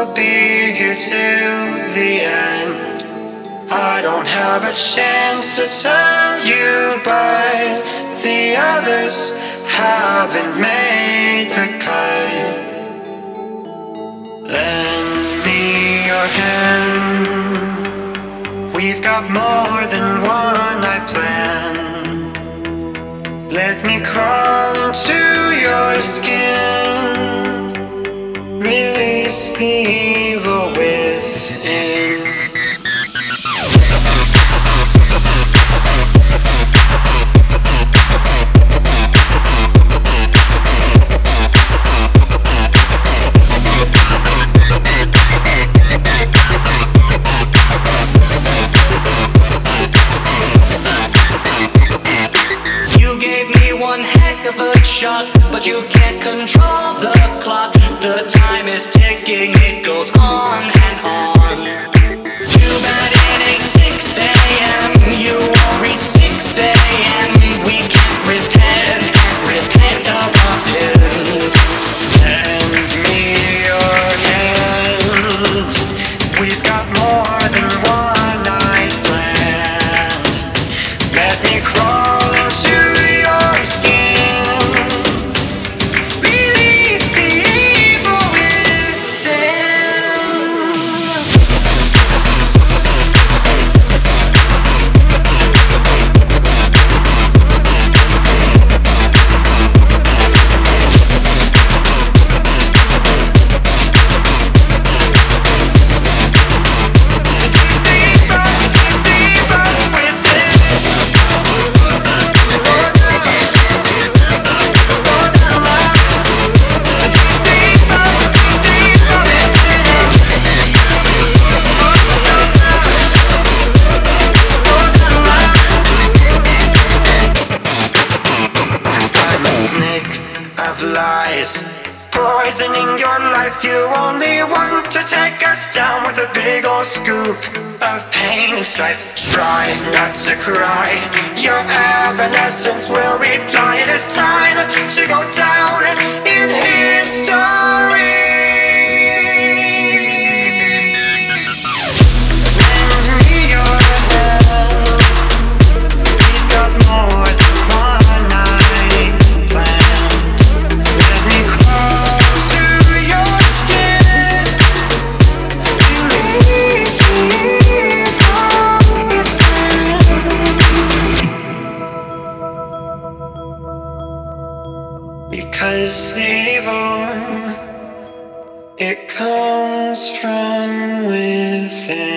will be here till the end. I don't have a chance to tell you, but the others haven't made the cut. Lend me your hand. We've got more than one night plan. Let me crawl into your skin. Release the evil within. Of a shot, but you can't control the clock. The time is ticking, it goes on and on. Too bad it ain't 6 a.m. You won't reach 6 a.m. We can't repent of our sins. Lend me your hand. We've got more than one night planned. Let me crawl into your skin. Lies, poisoning your life. You only want to take us down with a big old scoop of pain and strife. Try not to cry. Your evanescence will reply. It is time to go down in history. Lend me your hand. We've got more than one night planned. Because the evil, it comes from within.